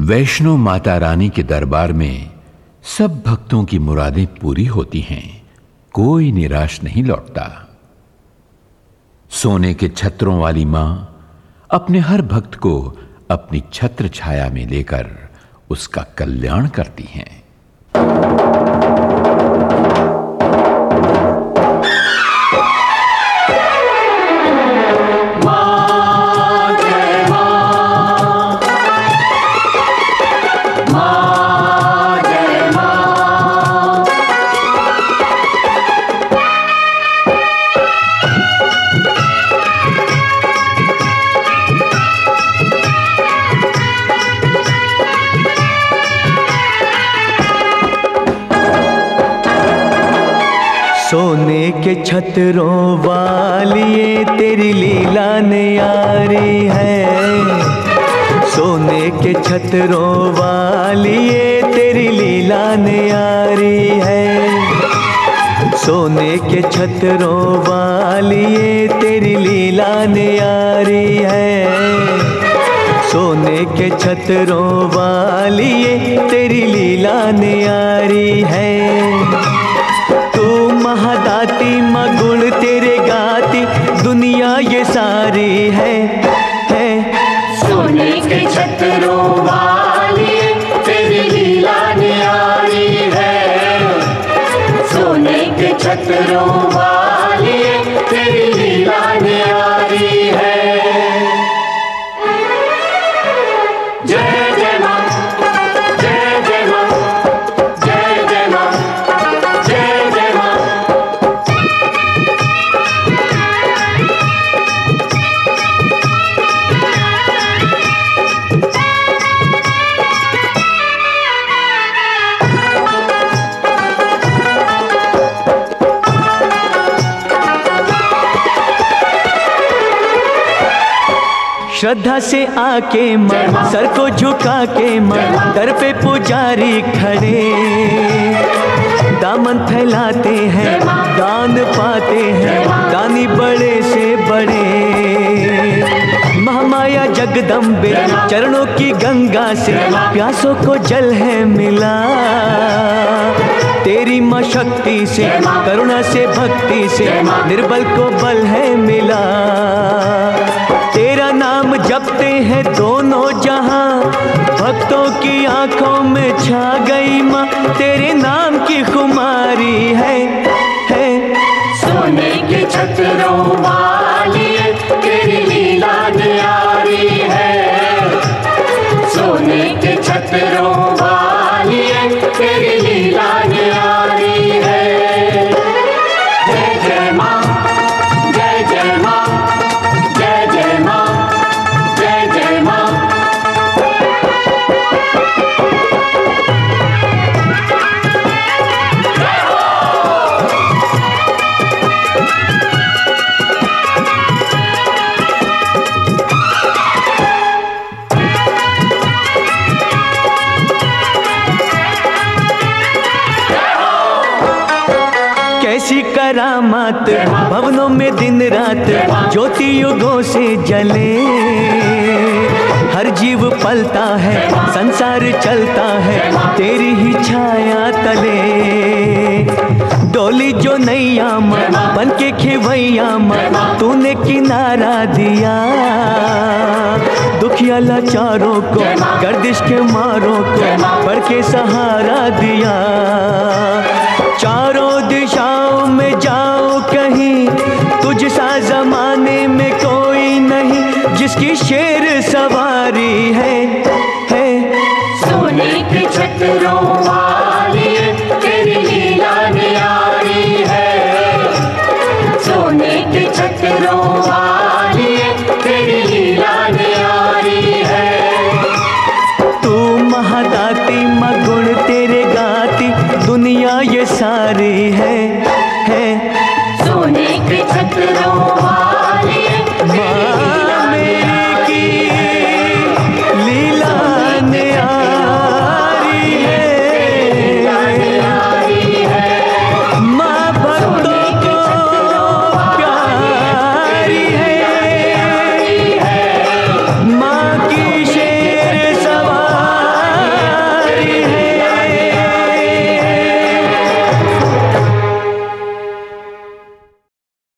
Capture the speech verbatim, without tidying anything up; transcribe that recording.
वैष्णो माता रानी के दरबार में सब भक्तों की मुरादें पूरी होती हैं, कोई निराश नहीं लौटता। सोने के छत्रों वाली मां अपने हर भक्त को अपनी छत्र छाया में लेकर उसका कल्याण करती हैं। सोने के छतरों वालिए तेरी लीला न्यारी है। सोने के छतरों वालिए तेरी लीला न्यारी है। सोने के छतरों वालिए तेरी लीला न्यारी है। सोने के छतरों वालिए तेरी लीला न्यारी है। महादाती मगुण तेरे गाती दुनिया ये सारी है, है। सोने के छतरों वाली तेरी लीला न्यारी है। सोने के छतरों वाली तेरी लीला न्यारी है। जय जय मां, जय जय मां, जय जय मां, जय जय मां। श्रद्धा से आके मां सर को झुका के मां दर पे पुजारी खड़े दामन फैलाते हैं, दान पाते हैं दानी बड़े से बड़े। महामाया जगदम्बे चरणों की गंगा से प्यासों को जल है मिला। तेरी मां शक्ति से करुणा से भक्ति से निर्बल को बल है मिला। तेरा नाम जपते हैं दोनों जहां, भक्तों की आंखों में छा गई मां तेरे नाम की खुमारी है, है। सोने के छतरों वाली तेरी लीला न्यारी है। सोने के छतरों वाली तेरी लीला न्यारी है। जय जय मां, जय जय मां, जय जय मां, जय जय मां। कैसी करामात भवनों में दिन रात ज्योति युगों से जले। हर जीव पलता है संसार चलता है तेरी ही छाया तले। डोली जो नैया मां बन के खिवैया मां तूने किनारा दिया। दुखिया लाचारों को गर्दिश के मारों को बढ़ के सहारा दिया। चारों दिशाओं में जाओ कहीं तुझ सा जमाने में कोई नहीं जिसकी शेर सवारी है, है। सोने के छतरों